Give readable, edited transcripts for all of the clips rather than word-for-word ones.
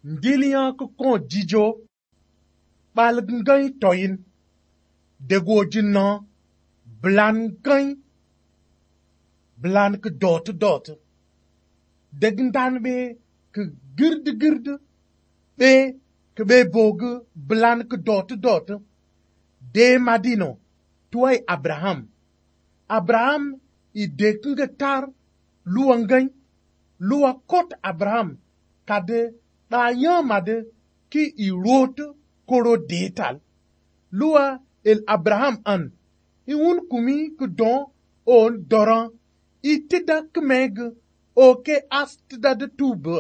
Ndilian ke kon dijo, bal ngay toyin, dego jinan, blan ngay, blan ke dot. Degindan be ke gird, be ke be bogu blan ke dot. De madino, tuay Abraham i dekinge tar luangay, lua kot Abraham, kade ta yamade ki i rot koro detal. Lua el Abraham an, i un kumi ke don on doran, i tida kemeg o ke as tida de tube.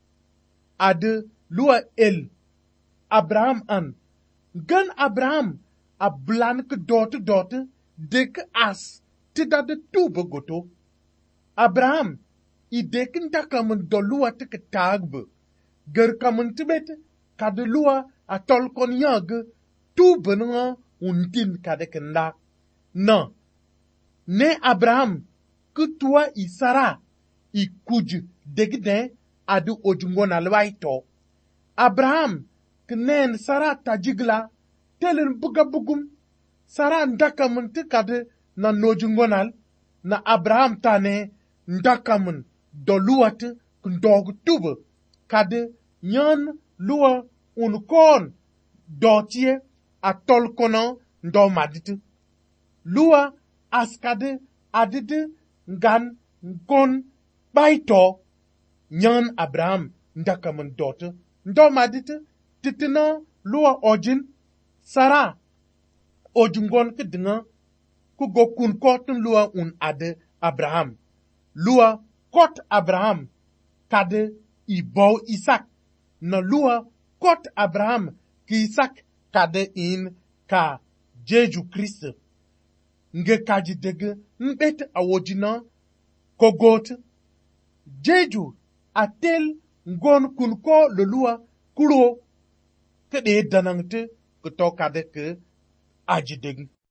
Ade lua el Abraham an, gan Abraham a blan ke dot dek as tida de tube goto. Abraham i dekin takamun do lua teke tagbe, ger kamun tibet kade lua a tol kon yag tube nga undin kade kenda. Na, ne Abraham ke tua i Sara i kuj degden adu ojungon alwai to. Abraham ke nen Sara tajigla telen buga bugum. Sara ndakamun te kade na nojungonal na Abraham tane ndakamun do luat kundog tube kade nyan lua unkon dotie atol konan ndo madite. Lua askade adide ngan nkon baito nyan Abraham ndakamun dote ndo madite titina lua ojin Sara ojungon ke dinga ku go kun kotun lua un ade Abraham. Lua kot Abraham kade i bow Isaac. Na lua kot Abraham ki Isaac kade in ka Jeju Christ. Nge kaji dege mbet awojina kogot. Jeju atel ngon kun ko le lua kuro ke de danangte ke to kade ke aji dege.